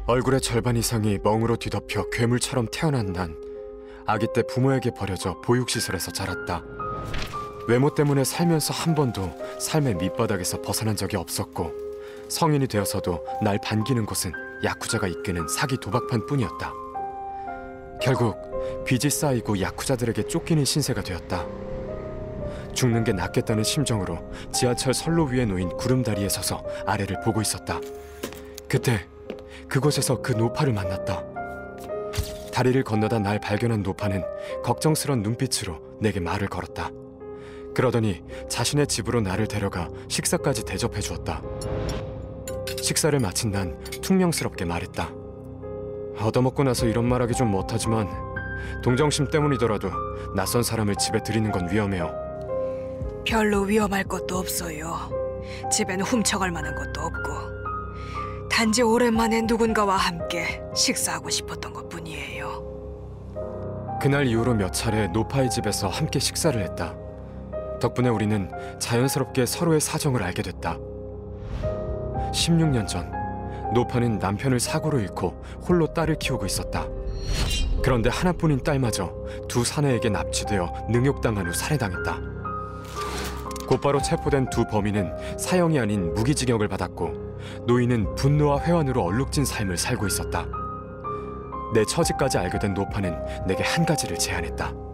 얼굴의 절반 이상이 멍으로 뒤덮여 괴물처럼 태어난 난 아기 때 부모에게 버려져 보육시설에서 자랐다. 외모 때문에 살면서 한 번도 삶의 밑바닥에서 벗어난 적이 없었고, 성인이 되어서도 날 반기는 곳은 야쿠자가 이끄는 사기 도박판 뿐이었다. 결국 빚이 쌓이고 야쿠자들에게 쫓기는 신세가 되었다. 죽는 게 낫겠다는 심정으로 지하철 선로 위에 놓인 구름다리에 서서 아래를 보고 있었다. 그때 그곳에서 그 노파를 만났다. 다리를 건너다 날 발견한 노파는 걱정스런 눈빛으로 내게 말을 걸었다. 그러더니 자신의 집으로 나를 데려가 식사까지 대접해 주었다. 식사를 마친 난 퉁명스럽게 말했다. 얻어먹고 나서 이런 말하기 좀 못하지만 동정심 때문이더라도 낯선 사람을 집에 들이는 건 위험해요. 별로 위험할 것도 없어요. 집에는 훔쳐갈 만한 것도 없고, 단지 오랜만에 누군가와 함께 식사하고 싶었던 것뿐이에요. 그날 이후로 몇 차례 노파의 집에서 함께 식사를 했다. 덕분에 우리는 자연스럽게 서로의 사정을 알게 됐다. 16년 전 노파는 남편을 사고로 잃고 홀로 딸을 키우고 있었다. 그런데 하나뿐인 딸마저 두 사내에게 납치되어 능욕당한 후 살해당했다. 곧바로 체포된 두 범인은 사형이 아닌 무기징역을 받았고, 노인은 분노와 회한으로 얼룩진 삶을 살고 있었다. 내 처지까지 알게 된 노파는 내게 한 가지를 제안했다.